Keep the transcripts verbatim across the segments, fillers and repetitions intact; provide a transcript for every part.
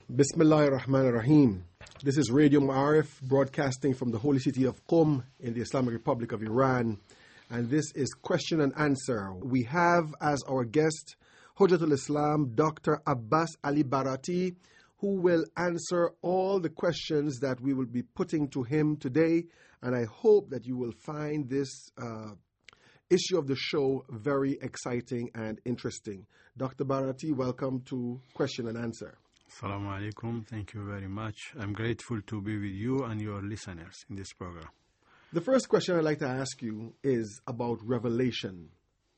Bismillahir Rahmanir Rahim. This is Radio Ma'arif broadcasting from the holy city of Qom in the Islamic Republic of Iran. And this is Question and Answer. We have as our guest Hujjatul Islam, Doctor Abbas Ali Barati, who will answer all the questions that we will be putting to him today. And I hope that you will find this uh, issue of the show very exciting and interesting. Doctor Barati, welcome to Question and Answer. Assalamu alaikum. Thank you very much. I'm grateful to be with you and your listeners in this program. The first question I'd like to ask you is about revelation.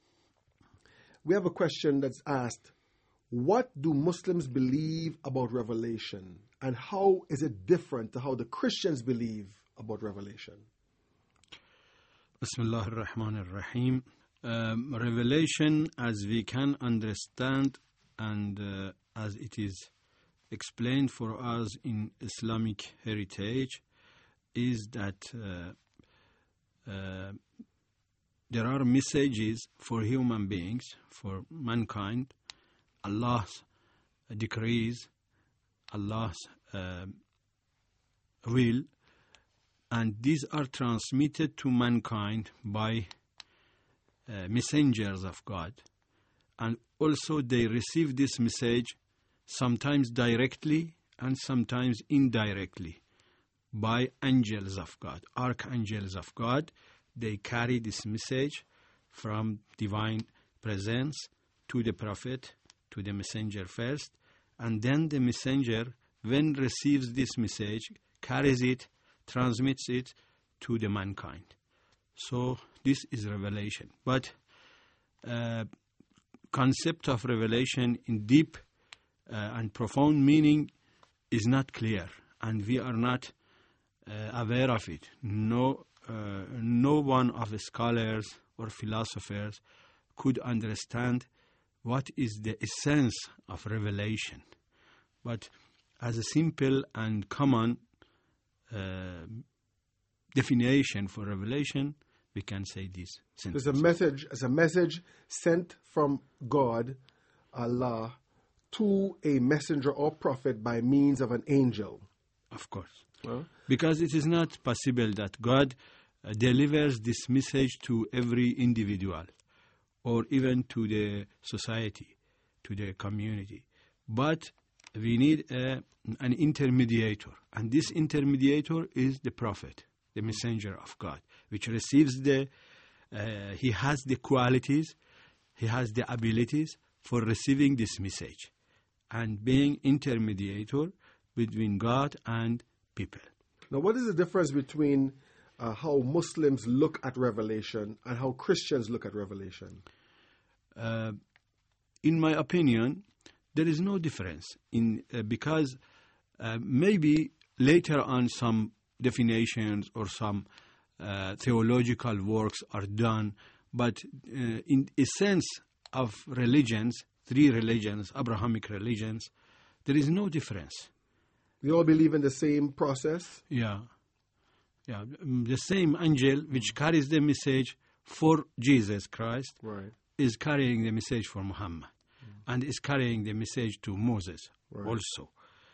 We have a question that's asked, what do Muslims believe about revelation, and how is it different to how the Christians believe about revelation? Bismillah ar-Rahman ar-Rahim. Um, revelation, as we can understand and uh, as it is explained for us in Islamic heritage, is that uh, uh, there are messages for human beings, for mankind, Allah's decrees, Allah's uh, will, and these are transmitted to mankind by uh, messengers of God. And also they receive this message sometimes directly and sometimes indirectly by angels of God, archangels of God. They carry this message from divine presence to the prophet, to the messenger first, and then the messenger, when receives this message, carries it, transmits it to the mankind. So this is revelation. But uh, concept of revelation in deep uh, and profound meaning is not clear, and we are not uh, aware of it. No, uh, no one of the scholars or philosophers could understand what is the essence of revelation. But as a simple and common uh, definition for revelation, we can say this sentence. There's a message, as a message sent from God, Allah, to a messenger or prophet by means of an angel. Of course. Well, because it is not possible that God uh, delivers this message to every individual or even to the society, to the community. But we need a, an intermediator, and this intermediator is the prophet, the messenger of God, which receives the, uh, he has the qualities, he has the abilities for receiving this message and being intermediator between God and people. Now, what is the difference between uh, how Muslims look at revelation and how Christians look at revelation? Uh, in my opinion, there is no difference in uh, because uh, maybe later on some definitions or some uh, theological works are done, but uh, in essence of religions, three religions, Abrahamic religions, there is no difference. We all believe in the same process? Yeah. Yeah. The same angel which carries the message for Jesus Christ Right. is carrying the message for Muhammad, mm. and is carrying the message to Moses right. also.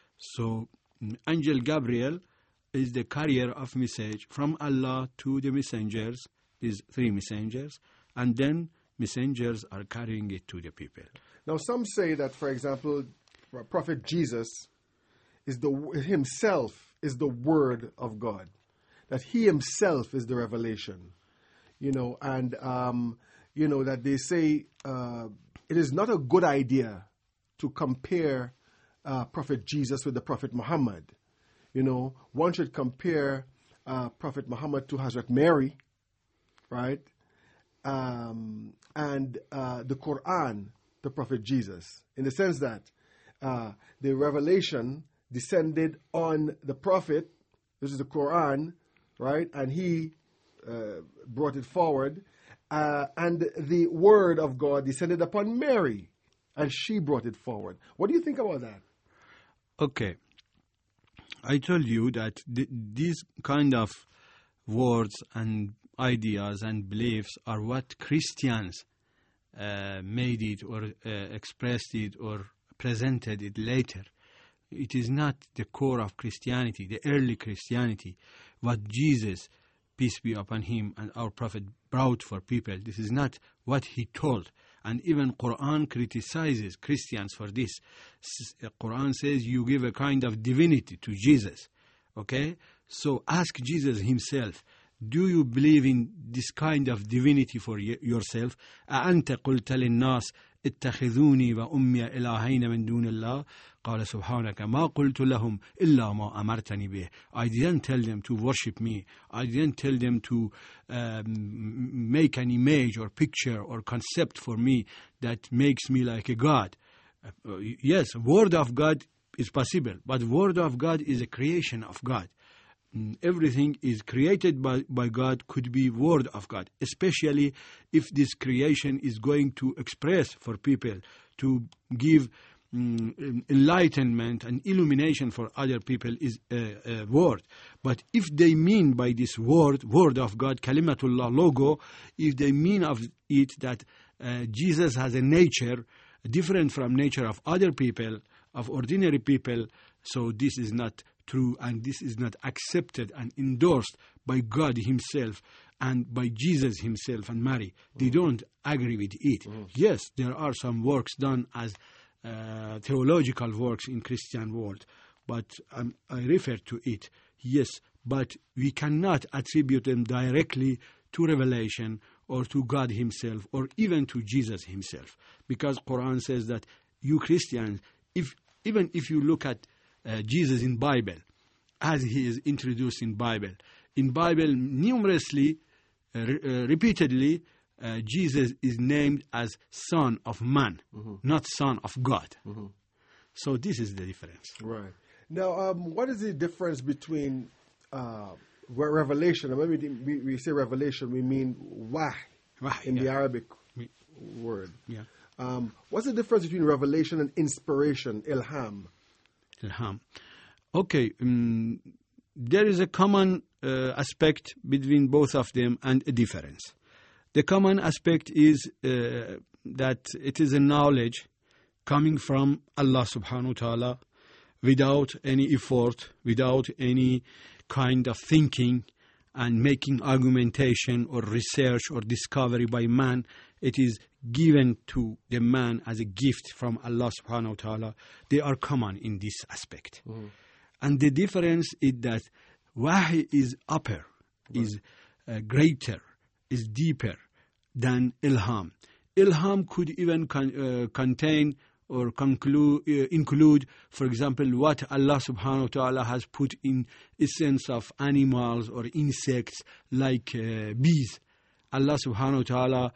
So Angel Gabriel is the carrier of message from Allah to the messengers, these three messengers, and then messengers are carrying it to the people. Now, some say that, for example, Prophet Jesus is the himself is the word of God, that he himself is the revelation, you know, and um, you know that they say uh, it is not a good idea to compare uh, Prophet Jesus with the Prophet Muhammad. You know, one should compare uh, Prophet Muhammad to Hazrat Mary, right? Um, and uh, the Quran, the Prophet Jesus, in the sense that uh, the revelation descended on the Prophet, this is the Quran, right? And he uh, brought it forward. Uh, and the word of God descended upon Mary, and she brought it forward. What do you think about that? Okay. I told you that th- these kind of words and ideas and beliefs are what Christians uh, made it or uh, expressed it or presented it later. It is not the core of Christianity, the early Christianity, what Jesus, peace be upon him, and our Prophet brought for people. This is not what he told. And even Quran criticizes Christians for this. Quran says you give a kind of divinity to Jesus. Okay? So ask Jesus himself, do you believe in this kind of divinity for y- yourself? أأنت قلت للناس اتخذوني وأمي إلهين من دون الله قال سبحانك ما قلت لهم إلا ما أمرتني به. I didn't tell them to worship me. I didn't tell them to um, make an image or picture or concept for me that makes me like a God. Uh, yes, word of God is possible, but word of God is a creation of God. Everything is created by, by God could be word of God, especially if this creation is going to express for people, to give um, enlightenment and illumination for other people is a, a word. But if they mean by this word, word of God, kalimatullah, logo, if they mean of it that uh, Jesus has a nature different from nature of other people, of ordinary people, so this is not true, and this is not accepted and endorsed by God himself and by Jesus himself and Mary. Mm. They don't agree with it. Mm. Yes, there are some works done as uh, theological works in Christian world, but um, I refer to it. Yes, but we cannot attribute them directly to revelation or to God himself or even to Jesus himself, because Quran says that you Christians, if even if you look at Uh, Jesus in Bible, as he is introduced in Bible. In Bible, numerously, uh, re- uh, repeatedly, uh, Jesus is named as Son of Man, mm-hmm. not Son of God. Mm-hmm. So this is the difference. Right. Now, um, what is the difference between uh, revelation, and when we, we, we say revelation, we mean wahy in yeah. the Arabic we, word. Yeah. Um, what's the difference between revelation and inspiration, ilham? Ilham. Okay, um, there is a common uh, aspect between both of them and a difference. The common aspect is uh, that it is a knowledge coming from Allah subhanahu wa ta'ala without any effort, without any kind of thinking and making argumentation or research or discovery by man. It is given to the man as a gift from Allah subhanahu wa ta'ala. They are common in this aspect. Mm. And the difference is that wahy is upper, right. is uh, greater, is deeper than ilham. Ilham could even con- uh, contain or conclude, uh, include, for example, what Allah subhanahu wa ta'ala has put in essence of animals or insects like uh, bees. Allah subhanahu wa ta'ala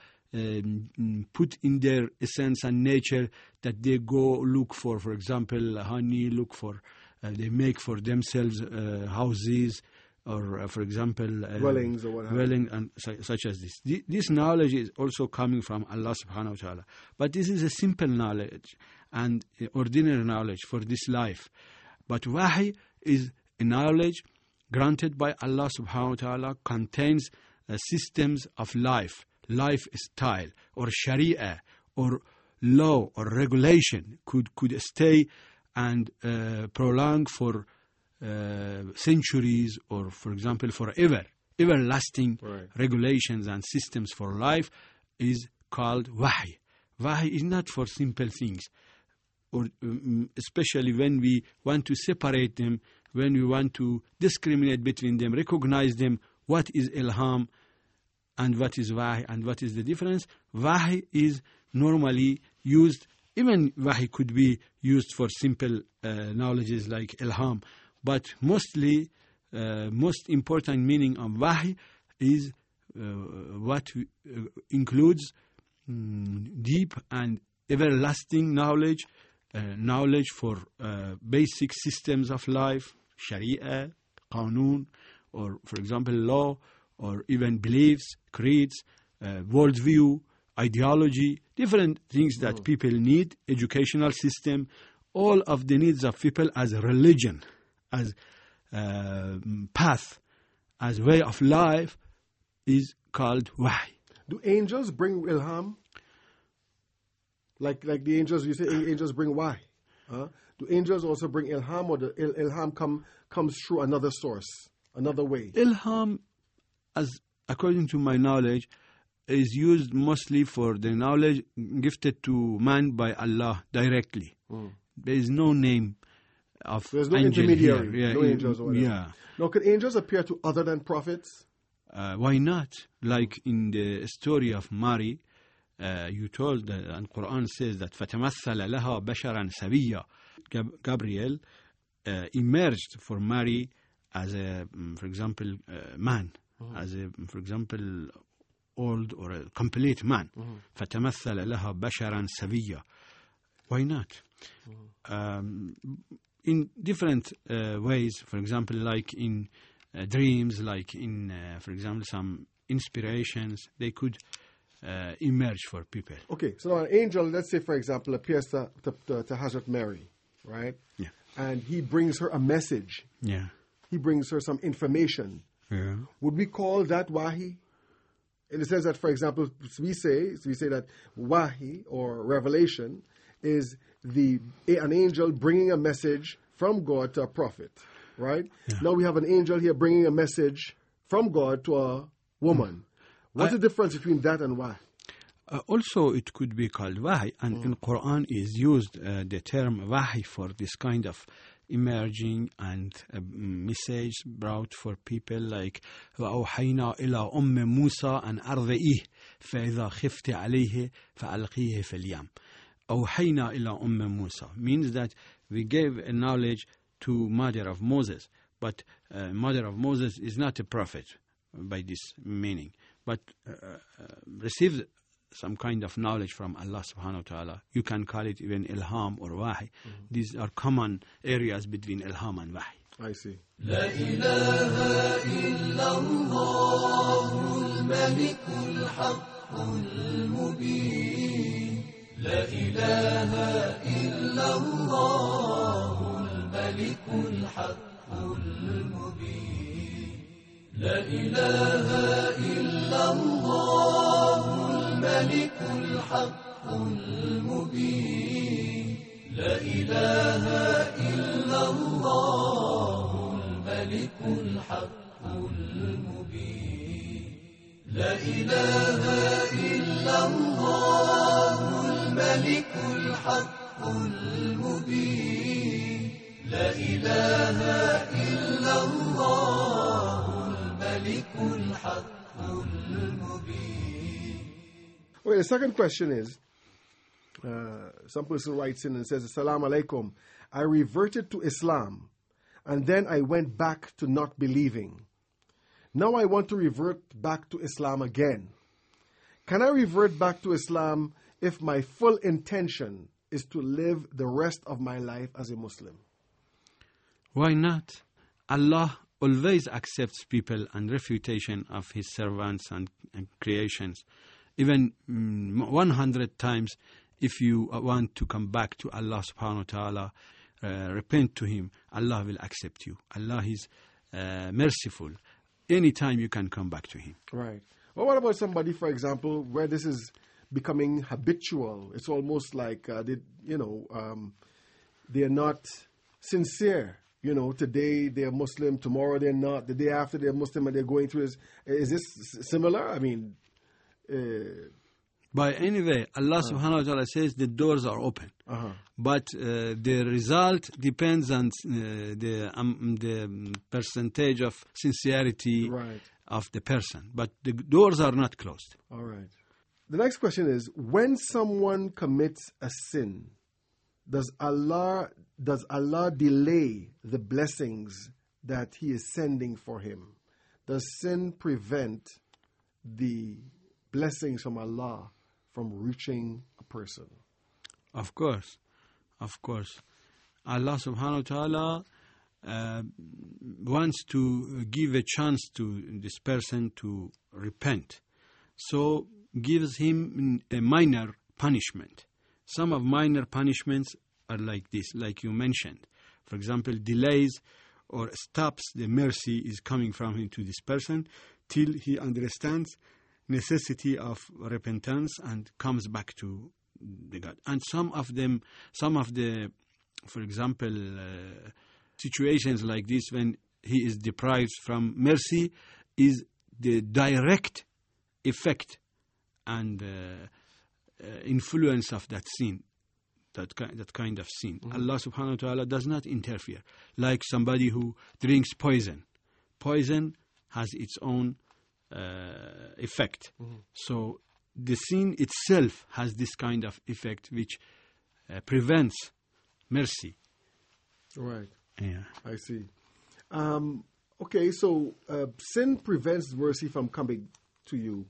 Um, put in their essence and nature that they go look for, for example, honey, look for, uh, they make for themselves uh, houses or, uh, for example, uh, dwellings or what have dwelling and su- such as this. Th- this knowledge is also coming from Allah subhanahu wa ta'ala. But this is a simple knowledge and uh, ordinary knowledge for this life. But wahy is a knowledge granted by Allah subhanahu wa ta'ala, contains uh, systems of life, lifestyle or sharia or law or regulation could, could stay and uh, prolong for uh, centuries or, for example, forever. Everlasting right. regulations and systems for life is called wahy. Wahy is not for simple things, or um, especially when we want to separate them, when we want to discriminate between them, recognize them, what is ilham and what is wahy and what is the difference. Wahy is normally used, even wahy could be used for simple uh, knowledges like ilham, but mostly, uh, most important meaning of wahy is uh, what uh, includes um, deep and everlasting knowledge, uh, knowledge for uh, basic systems of life, sharia, qanun, or for example law, or even beliefs, creeds, uh, worldview, ideology, different things that oh. people need, educational system, all of the needs of people as religion, as uh, path, as way of life is called wahy. Do angels bring ilham? Like like the angels, you say angels bring wahy. Huh? Do angels also bring ilham, or the il- ilham come, comes through another source, another way? Ilham, as according to my knowledge, is used mostly for the knowledge gifted to man by Allah directly. Mm. There is no name of There's no angel intermediary, here. Yeah, no angels or whatever. Yeah. Now, could angels appear to other than prophets? Uh, why not? Like in the story of Mary, uh, you told that, and Quran says that فَتَمَثَّلَ لَهَا بَشَرًا سَوِيًّا. Gab- Gabriel uh, emerged for Mary as a, um, for example, uh, man, mm-hmm. as a, for example, old or a complete man. Mm-hmm. فَتَمَثَّلَ لَهَا بَشَرًا سَوِيًّا. Why not? Mm-hmm. Um, in different uh, ways, for example, like in uh, dreams, like in, uh, for example, some inspirations, they could uh, emerge for people. Okay, so now an angel, let's say, for example, appears to, to, to, to Hazrat Mary, right? Yeah. And he brings her a message. Yeah. He brings her some information. Yeah. Would we call that wahi? In the sense that, for example, we say we say that wahi or revelation is the an angel bringing a message from God to a prophet, right? Yeah. Now we have an angel here bringing a message from God to a woman. What's I, the difference between that and wahi? Uh, also, it could be called wahi, and mm. in Quran is used uh, the term wahi for this kind of emerging and uh, message brought for people like وَأَوْحَيْنَا إِلَىٰ أُمِّ مُوسَىٰ أَنْ أَرْضِئِهِ فَإِذَا خِفْتِ عَلَيْهِ فَأَلْقِيهِ فِي الْيَمِّ. أَوْحَيْنَا إِلَىٰ أُمِّ مُوسَىٰ means that we gave a knowledge to mother of Moses, but uh, mother of Moses is not a prophet by this meaning, but uh, uh, received some kind of knowledge from Allah subhanahu wa ta'ala. You can call it even ilham or wahi. Mm-hmm. These are common areas between ilham and wahi. I see. La ilaha illallah al-malik al-haq al-mubin. La ilaha illallah al-malik al-haq al-mubin. La ilaha illallah الملك الحق المبين لا إله إلا الله الملك الحق المبين لا إله إلا الله الملك الحق المبين لا إله إلا الله الملك الحق المبين. Okay, the second question is, uh, some person writes in and says, Assalamu alaikum, I reverted to Islam, and then I went back to not believing. Now I want to revert back to Islam again. Can I revert back to Islam if my full intention is to live the rest of my life as a Muslim? Why not? Allah always accepts people and refutation of His servants and, and creations. Even mm, one hundred times, if you want to come back to Allah subhanahu wa ta'ala, uh, repent to Him, Allah will accept you. Allah is uh, merciful. Anytime you can come back to Him. Right. Well, what about somebody, for example, where this is becoming habitual? It's almost like, uh, they, you know, um, they're not sincere. You know, today they're Muslim, tomorrow they're not, the day after they're Muslim and they're going through this. Is this similar? I mean... Uh, By anyway, Allah uh, subhanahu wa ta'ala says the doors are open. Uh-huh. But uh, the result depends on uh, the, um, the percentage of sincerity right. of the person. But the doors are not closed. All right. The next question is, when someone commits a sin, does Allah, does Allah delay the blessings that He is sending for him? Does sin prevent the blessings from Allah from reaching a person? Of course, of course. Allah subhanahu wa ta'ala uh, wants to give a chance to this person to repent. So gives him a minor punishment. Some of minor punishments are like this, like you mentioned. For example, delays or stops the mercy is coming from him to this person till he understands necessity of repentance and comes back to the God. And some of them, some of the for example, uh, situations like this when he is deprived from mercy is the direct effect and uh, uh, influence of that sin, that, ki- that kind of sin. Mm-hmm. Allah subhanahu wa ta'ala does not interfere. Like somebody who drinks poison. Poison has its own uh, effect. Mm-hmm. So the sin itself has this kind of effect which uh, prevents mercy. Right. Yeah. I see. Um, okay, so uh, sin prevents mercy from coming to you.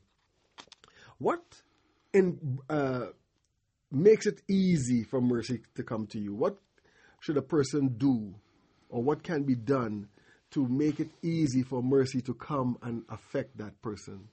What in uh, makes it easy for mercy to come to you? What should a person do, or what can be done to make it easy for mercy to come and affect that person?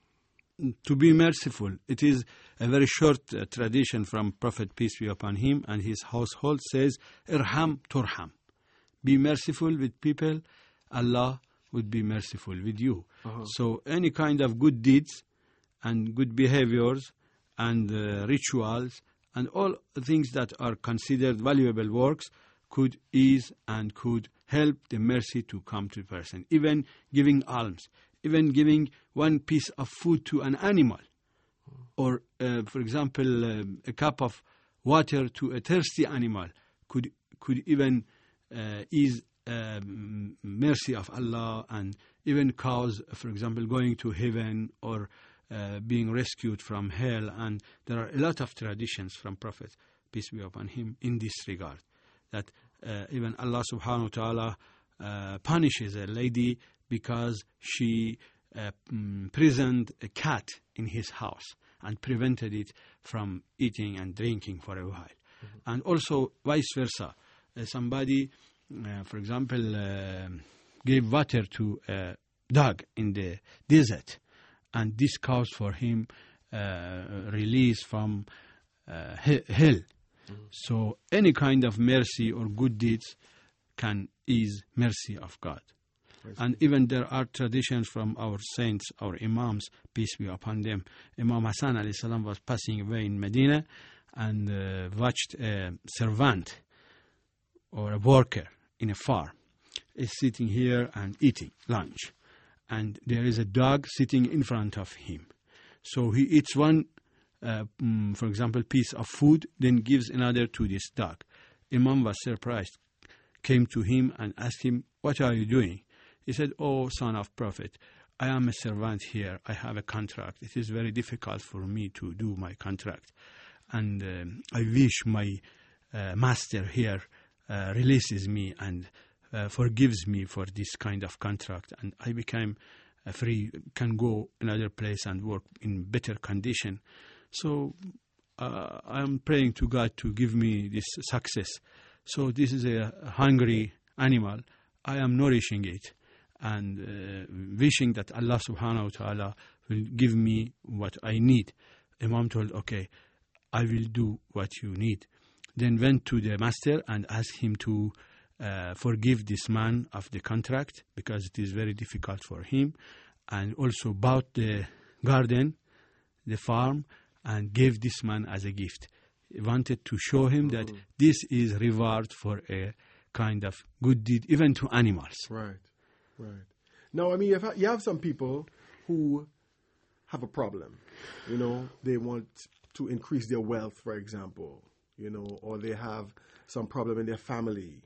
To be merciful. It is a very short uh, tradition from Prophet, peace be upon him, and his household says, Irham turham. Be merciful with people, Allah would be merciful with you. Uh-huh. So any kind of good deeds and good behaviors and uh, rituals and all things that are considered valuable works could ease and could help the mercy to come to the person. Even giving alms, even giving one piece of food to an animal, or, uh, for example, uh, a cup of water to a thirsty animal could could even uh, ease um, mercy of Allah and even cause, for example, going to heaven or uh, being rescued from hell. And there are a lot of traditions from Prophet, peace be upon him, in this regard, that uh, even Allah subhanahu wa ta'ala uh, punishes a lady because she uh, prisoned a cat in his house and prevented it from eating and drinking for a while. Mm-hmm. And also vice versa. Uh, somebody, uh, for example, uh, gave water to a dog in the desert, and this caused for him uh, release from uh, hell. Mm-hmm. So any kind of mercy or good deeds can ease mercy of God. And even there are traditions from our saints, our imams, peace be upon them. Imam Hassan alayhi salam was passing away in Medina and uh, watched a servant or a worker in a farm is sitting here and eating lunch. And there is a dog sitting in front of him. So he eats one, uh, mm, for example, piece of food, then gives another to this dog. Imam was surprised, came to him and asked him, "What are you doing?" He said, "Oh, son of Prophet, I am a servant here. I have a contract. It is very difficult for me to do my contract. And um, I wish my uh, master here uh, releases me and uh, forgives me for this kind of contract. And I became uh, free, can go another place and work in better condition. So uh, I am praying to God to give me this success. So this is a hungry animal. I am nourishing it and uh, wishing that Allah subhanahu wa ta'ala will give me what I need." Imam told, "Okay, I will do what you need." Then went to the master and asked him to uh, forgive this man of the contract because it is very difficult for him, and also bought the garden, the farm, and gave this man as a gift. He wanted to show him that this is reward for a kind of good deed, even to animals. Right. Right. Now, I mean, you have, you have some people who have a problem. You know, they want to increase their wealth, for example, you know, or they have some problem in their family,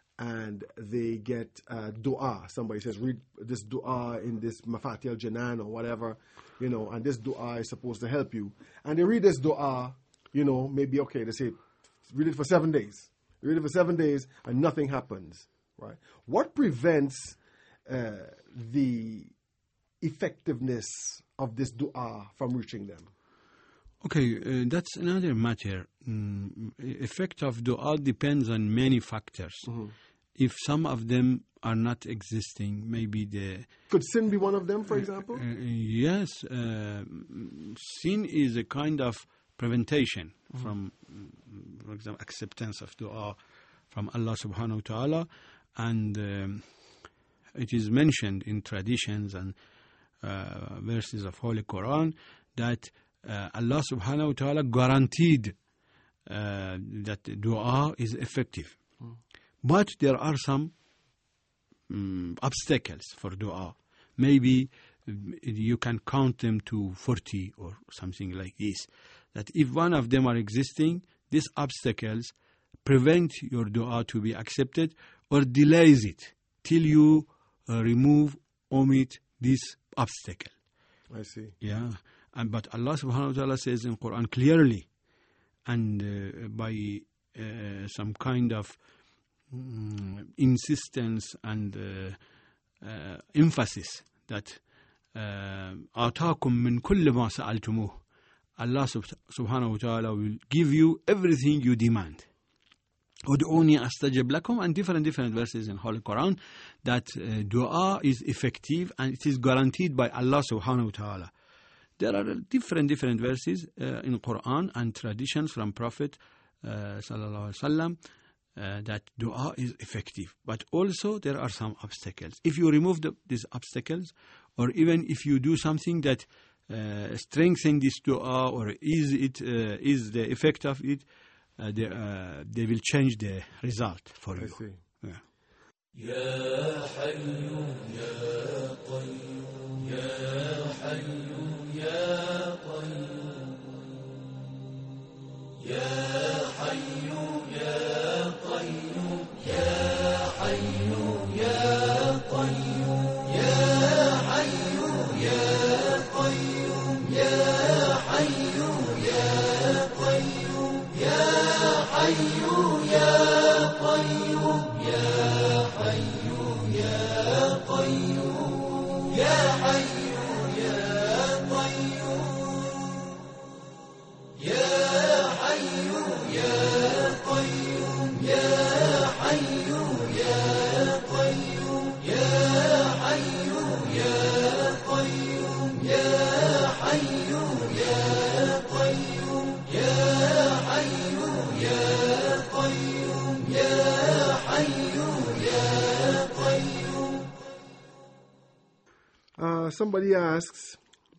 and they get uh, dua. Somebody says, read this dua in this Mafatih al-Janan or whatever, you know, and this dua is supposed to help you. And they read this dua, you know, maybe, okay, they say, read it for seven days. Read it for seven days, and nothing happens, right? What prevents Uh, the effectiveness of this dua from reaching them? Okay, uh, that's another matter. Mm, effect of dua depends on many factors. Mm-hmm. If some of them are not existing, maybe the... Could sin be one of them, for example? Uh, uh, yes. Uh, sin is a kind of prevention mm-hmm. from, for example, acceptance of dua from Allah subhanahu wa ta'ala. And... Um, it is mentioned in traditions and uh, verses of Holy Quran that uh, Allah subhanahu wa ta'ala guaranteed uh, that dua is effective. Mm. But there are some um, obstacles for dua. Maybe you can count them to forty or something like this. That if one of them are existing, these obstacles prevent your dua to be accepted or delays it till you uh, remove, omit this obstacle. I see. Yeah. And, but Allah subhanahu wa ta'ala says in Quran clearly and uh, by uh, some kind of um, insistence and uh, uh, emphasis that آتاكم من كل ما سألتموه. Allah subhanahu wa ta'ala will give you everything you demand. Ud'uni astajib lakum, and different different verses in Holy Quran that uh, dua is effective and it is guaranteed by Allah subhanahu wa ta'ala. There are different different verses uh, in Quran and traditions from Prophet uh, sallallahu alaihi wasallam uh, that dua is effective. But also there are some obstacles. If you remove the, these obstacles, or even if you do something that uh, strengthens this dua, or is it uh, is the effect of it, uh, they, uh, they will change the result for I you. see. Yeah. يا حي يا قيوم يا حي يا قيوم يا حي يا قيوم يا حي يا قيوم يا حي يا قيوم يا حي يا قيوم يا حي يا قيوم يا حي يا قيوم يا حي يا قيوم يا حي يا قيوم يا حي يا قيوم يا حي يا قيوم يا حي يا قيوم يا حي يا قيوم يا حي يا قيوم. Uh, somebody asks,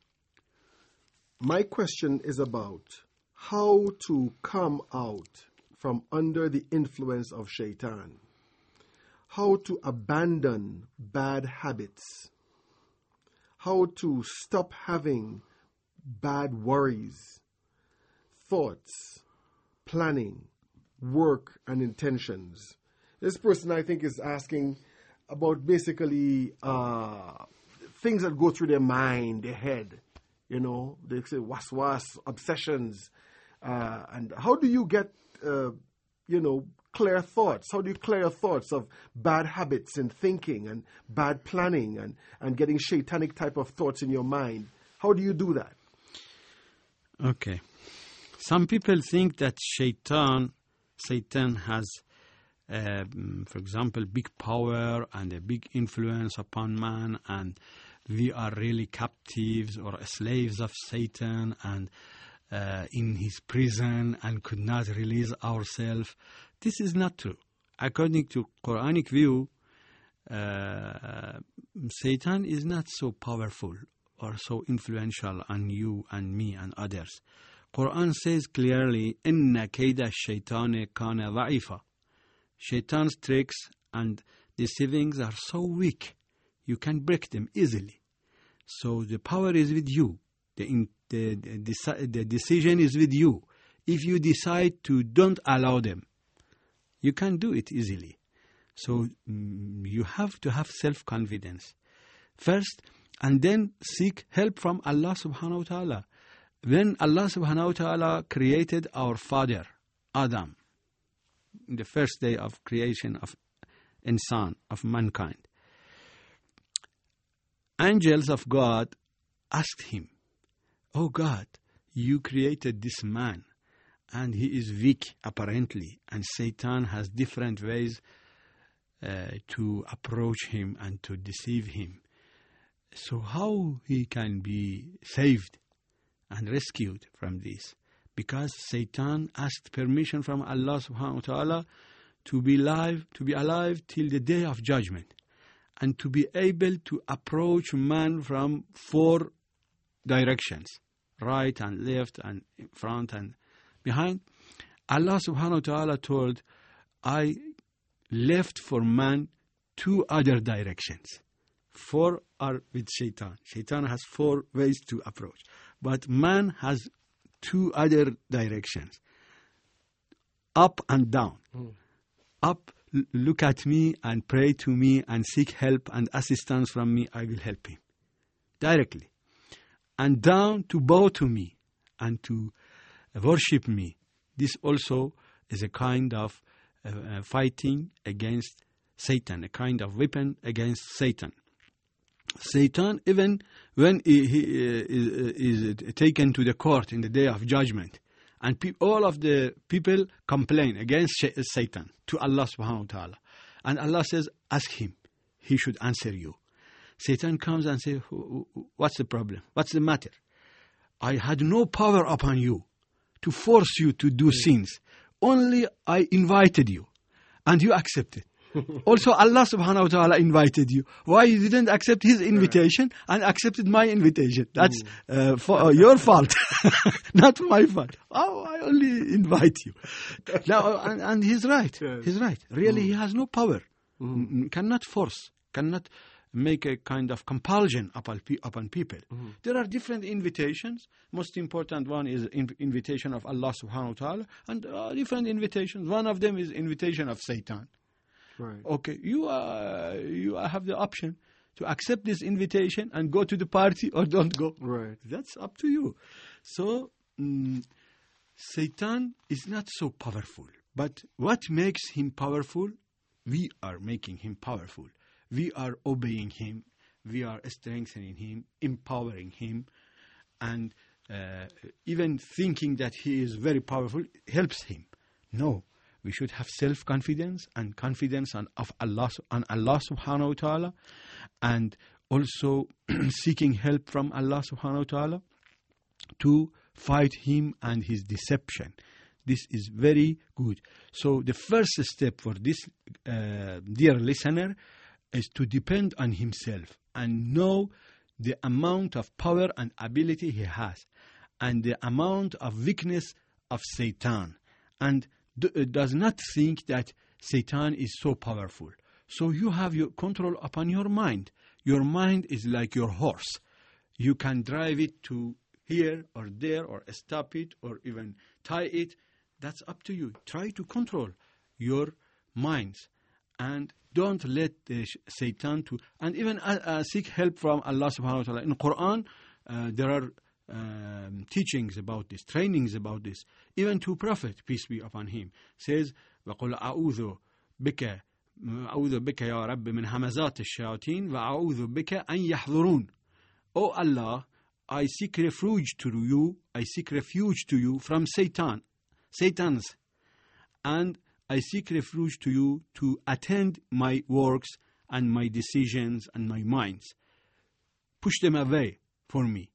my question is about how to come out from under the influence of shaitan, how to abandon bad habits, how to stop having bad worries, thoughts, planning, work, and intentions. This person, I think, is asking about basically uh, things that go through their mind, their head. You know, they say waswas, obsessions. Uh, and how do you get, uh, you know, clear thoughts? How do you clear your thoughts of bad habits and thinking and bad planning and, and getting shaitanic type of thoughts in your mind? How do you do that? Okay. Some people think that shaitan, Satan has, uh, for example, big power and a big influence upon man, and we are really captives or slaves of Satan and uh, in his prison and could not release ourselves. This is not true. According to Quranic view, uh, Satan is not so powerful or so influential on you and me and others. Quran says clearly, "Inna kayda shaytani kana dha'ifa." Shaitan's tricks and deceivings are so weak, you can break them easily. So the power is with you. The, in, the, the, the decision is with you. If you decide to don't allow them, you can do it easily. So mm, you have to have self-confidence first, and then seek help from Allah subhanahu wa ta'ala. When Allah subhanahu wa ta'ala created our father, Adam, in the first day of creation of insan, of mankind, angels of God asked him, "Oh God, you created this man, and he is weak apparently, and Satan has different ways uh, to approach him and to deceive him. So how he can be saved and rescued from this?" Because Satan asked permission from Allah subhanahu wa ta'ala to be alive, to be alive till the day of judgment, and to be able to approach man from four directions, right and left and in front and behind. Allah subhanahu wa ta'ala told, I left for man two other directions. Four are with shaitan. Shaitan has four ways to approach. But man has two other directions. Up and down. Mm. Up, l- look at me and pray to me and seek help and assistance from me. I will help him. Directly. And down, to bow to me and to worship me. This also is a kind of uh, uh, fighting against Satan, a kind of weapon against Satan. Satan, even when he, he uh, is, is taken to the court in the day of judgment, and pe- all of the people complain against sh- Satan to Allah subhanahu wa ta'ala. And Allah says, ask him, he should answer you. Satan comes and says, what's the problem? What's the matter? I had no power upon you to force you to do mm. sins. Only I invited you, and you accepted. Also, Allah subhanahu wa ta'ala invited you. Why you didn't accept his invitation and accepted my invitation? That's uh, for, uh, your fault, not my fault. Oh, I only invite you. Now, and, and he's right. He's right. Really, mm. he has no power. Mm. Cannot force. Cannot make a kind of compulsion upon, upon people. Mm. There are different invitations. Most important one is in, invitation of Allah subhanahu wa ta'ala, and uh, different invitations. One of them is invitation of Satan. Right. Okay, you uh, you have the option to accept this invitation and go to the party or don't go. Right. That's up to you. So, um, Satan is not so powerful. But what makes him powerful? We are making him powerful. We are obeying him. We are strengthening him, empowering him. And uh, even thinking that he is very powerful helps him. No. We should have self-confidence and confidence on, of Allah, on Allah subhanahu wa ta'ala, and also seeking help from Allah subhanahu wa ta'ala to fight him and his deception. This is very good. So the first step for this uh, dear listener is to depend on himself and know the amount of power and ability he has and the amount of weakness of Satan, and does not think that Satan is so powerful. So you have your control upon your mind. Your mind is like your horse. You can drive it to here or there or stop it or even tie it. That's up to you. Try to control your minds and don't let the Satan to, and even uh, uh, seek help from Allah subhanahu wa ta'ala. In Quran, uh, there are Um, teachings about this, trainings about this. Even to Prophet, peace be upon him, says, وَقُلْ أَعُوذُ بِكَ أَعُوذُ بِكَ يَا رَبِّ مِنْ هَمَزَاتِ الشَّيَاطِينِ وَأَعُوذُ بِكَ أَنْ يَحْضُرُونَ. O Allah, I seek refuge to you, I seek refuge to you from Satan, Satan's, and I seek refuge to you to attend my works and my decisions and my minds. Push them away for me.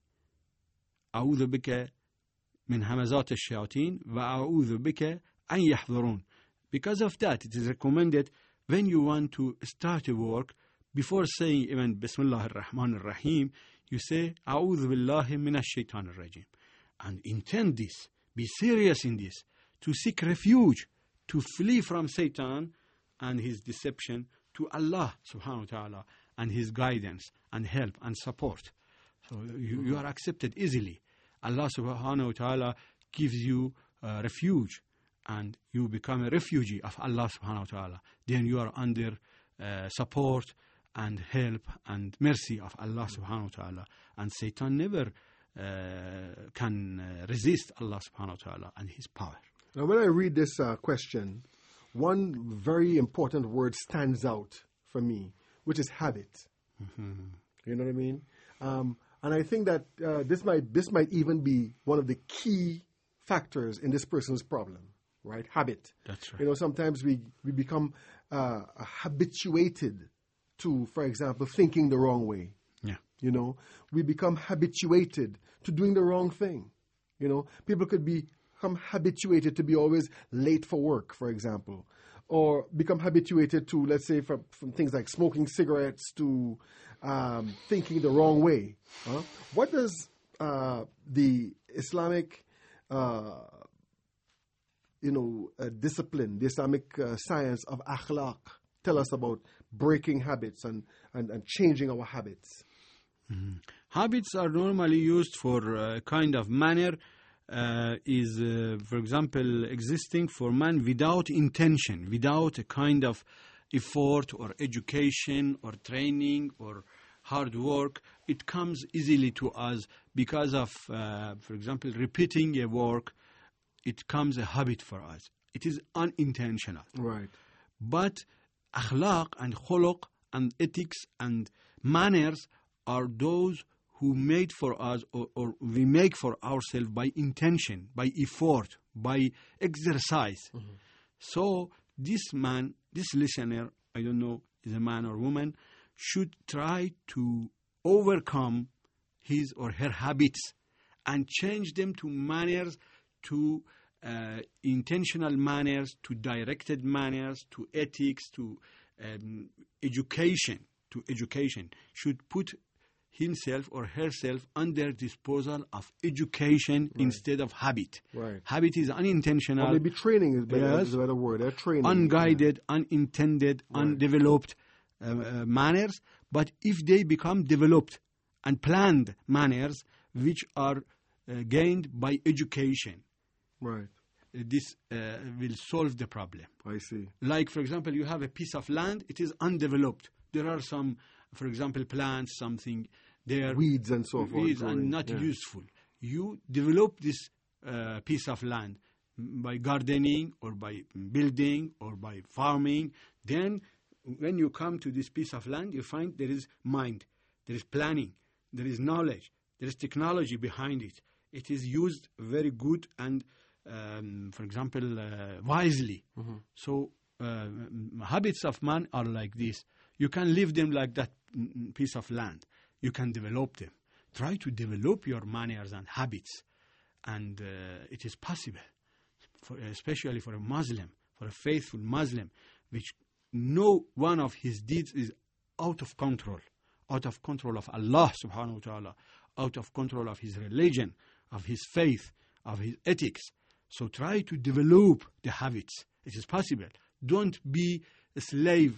أعوذ بك من همزات الشياطين وأعوذ بك أن يحضرون. Because of that, it is recommended when you want to start a work, before saying even Bismillah ar-Rahman ar-Rahim, you say أعوذ بالله من الشيطان الرجيم, and intend this, be serious in this, to seek refuge, to flee from Satan and his deception to Allah subhanahu wa ta'ala and his guidance and help and support. So you, you are accepted easily. Allah subhanahu wa ta'ala gives you uh, refuge, and you become a refugee of Allah subhanahu wa ta'ala. Then you are under uh, support and help and mercy of Allah subhanahu wa ta'ala. And Satan never uh, can uh, resist Allah subhanahu wa ta'ala and his power. Now when I read this uh, question, one very important word stands out for me, which is habit. Mm-hmm. You know what I mean? Um, And I think that uh, this might this might even be one of the key factors in this person's problem, right? Habit. That's right. You know, sometimes we, we become uh, habituated to, for example, thinking the wrong way. Yeah. You know, we become habituated to doing the wrong thing. You know, people could become habituated to be always late for work, for example, or become habituated to, let's say, from, from things like smoking cigarettes to um, thinking the wrong way. Huh? What does uh, the Islamic uh, you know, uh, discipline, the Islamic uh, science of akhlaq, tell us about breaking habits and, and, and changing our habits? Mm-hmm. Habits are normally used for a kind of manner uh, is, uh, for example, existing for man without intention, without a kind of effort or education or training or hard work. It comes easily to us because of, uh, for example, repeating a work. It comes a habit for us. It is unintentional. Right. But akhlaq and khuluq and ethics and manners are those who made for us, or, or we make for ourselves by intention, by effort, by exercise. Mm-hmm. So this man, this listener, I don't know, is a man or woman, should try to overcome his or her habits and change them to manners, to uh, intentional manners, to directed manners, to ethics, to um, education, to education. Should put himself or herself under disposal of education right. instead of habit. Right. Habit is unintentional. Or maybe training is, better, yes. is a better word. Uh, training. Unguided, yeah. unintended, right. undeveloped uh, uh, manners. But if they become developed and planned manners, which are uh, gained by education, right, uh, this uh, will solve the problem. I see. Like, for example, you have a piece of land, it is undeveloped. There are some, for example, plants, something there. Weeds and so forth. Weeds and not yeah. useful. You develop this uh, piece of land by gardening or by building or by farming. Then when you come to this piece of land, you find there is mind, there is planning, there is knowledge, there is technology behind it. It is used very good and, um, for example, uh, wisely. Mm-hmm. So uh, habits of man are like this. You can leave them like that piece of land. You can develop them. Try to develop your manners and habits. And uh, it is possible, for, especially for a Muslim, for a faithful Muslim, which no one of his deeds is out of control, out of control of Allah subhanahu wa ta'ala, out of control of his religion, of his faith, of his ethics. So try to develop the habits. It is possible. Don't be a slave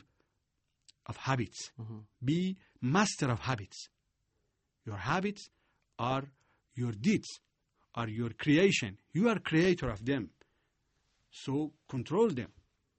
of habits. Mm-hmm. Be master of habits. Your habits are your deeds, are your creation. You are creator of them. So control them.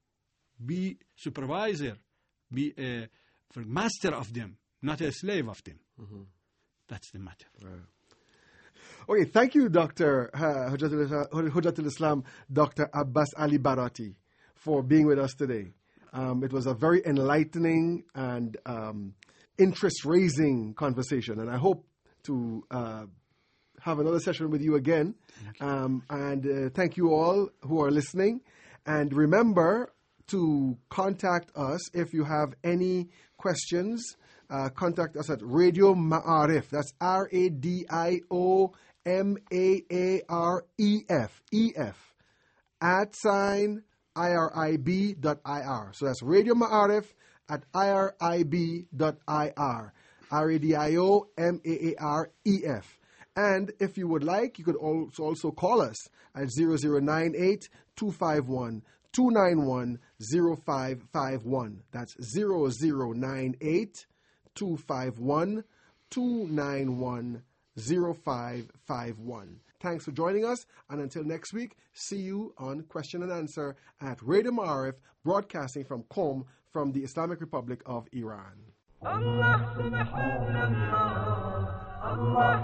Be supervisor. Be a master of them, not a slave of them. Mm-hmm. That's the matter. Right. Okay, thank you, Doctor Uh, Hujjatul Islam, Doctor Abbas Ali Barati, for being with us today. Um, it was a very enlightening and um, interest-raising conversation, and I hope to uh, have another session with you again. Um, and uh, thank you all who are listening. And remember to contact us if you have any questions. Uh, contact us at Radio Ma'arif. That's R A D I O M A A R E F, E F, at sign I R I B dot I R. So that's Radio Ma'arif at I R I B dot I R. R A D I O M A A R E F. And if you would like, you could also, also call us at zero zero nine eight, two five one, two nine one, zero five five one. That's zero zero nine eight, two five one, two nine one, zero five five one. Thanks for joining us, and until next week, see you on Question and Answer at Radio Ma'arif, broadcasting from Qom, from the Islamic Republic of Iran. Allah subhanallah, Allah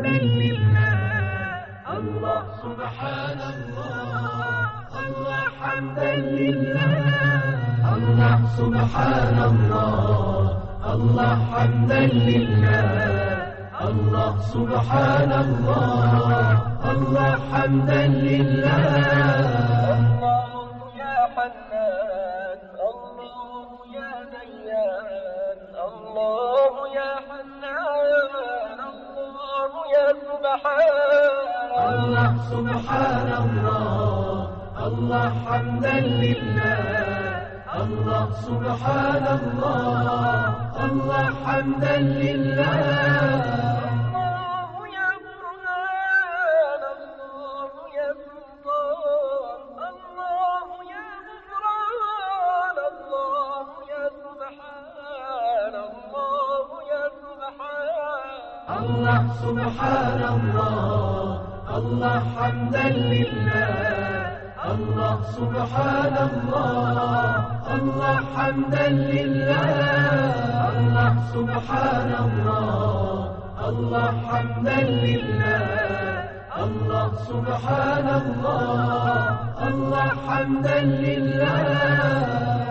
hamdalillah, Allah subhanallah, Allah hamdalillah, Allah subhanallah, Allah hamdalillah. Allah subhanallah, Allah hamdan lillah. Allah ya Hannan, Allah ya Dayyan, Allah ya Hannan, Allah ya Subhan. Allah subhanallah, Allah hamdan lillah. Allah subhanallah, Allah hamdan lillah. Allah الله سبحان الله، الله حمدا لله، الله سبحان الله، الله حمدا لله، الله سبحان الله، الله حمدا لله، الله سبحان الله، الله حمدا لله.